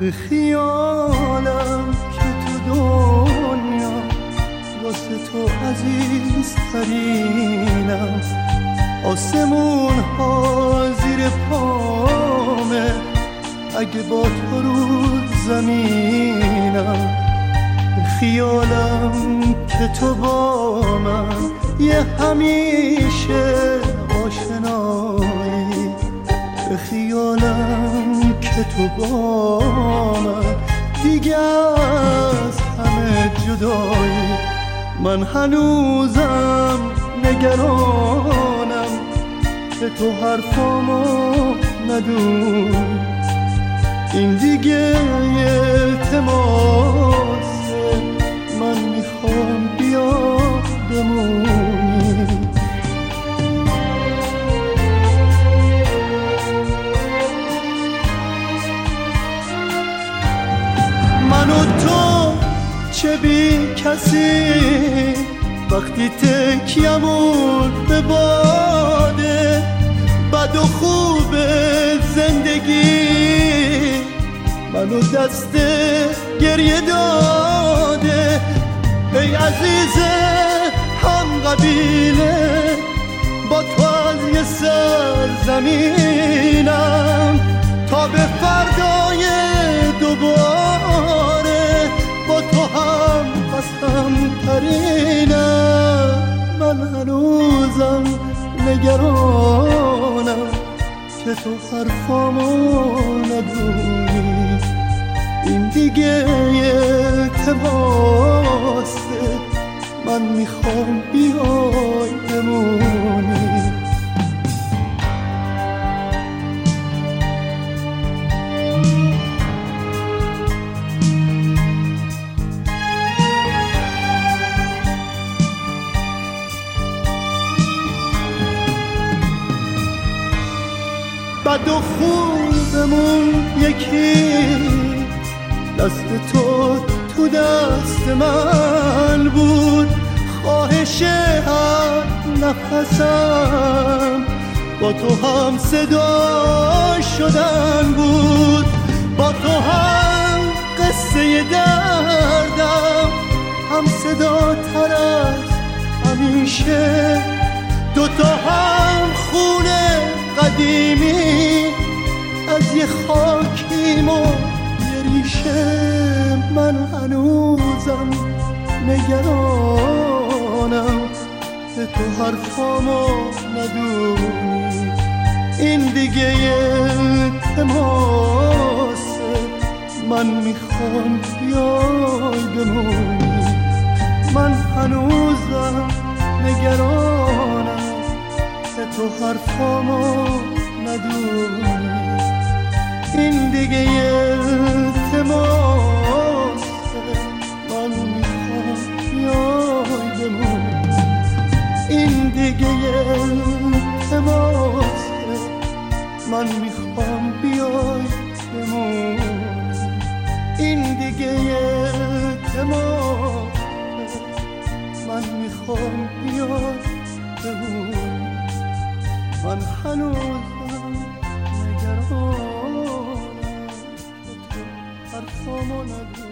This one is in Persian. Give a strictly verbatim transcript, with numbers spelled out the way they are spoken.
به خیالم که تو دنیا واسه تو عزیزترینم، آسمون ها زیر پامه اگه با تو رو زمینم. به خیالم که تو با من یه همیشه آشنایی، به خیالم که تو با من دیگه از همه جدایی. من هنوزم نگرانم که تو حرفامو ندونی، این دیگه التماسه، من میخوام بیا بمونی. من و تو چه بی کسی وقتی تکیمون به باده، بد و خوب زندگی منو دست گریه داده. ای عزیز هم قبیله با تو از یه سرزمینم، تا به فردای دوباره با تو هم قسم ترینم. من هنوزم نگرانم که تو حرفامو ندونی، این دیگه التماسه، من میخوام بیای بمونی. بد و خوبمون یکی، دست تو تو دست من بود، خواهش هر نفسم با تو هم صدا شدن بود، با تو هم قصه دردم هم صدا تر از همیشه، دوتا هم خونه قدیمی از یه خاکیم و یه ریشه. من هنوزم نگرانم که تو حرفامو ندونی، این دیگه التماسه، من میخوام بیای بمونی. من هنوزم نگرانم که تو حرفامو ندونی، این دیگه التماسه، من میخوام بیای بمونی، این دیگه التماسه، من میخوام بیای بمونی، این دیگه التماسه، من میخوام بیای بمونی. من هنوزم نگرانم که تو حرفامو ندونی.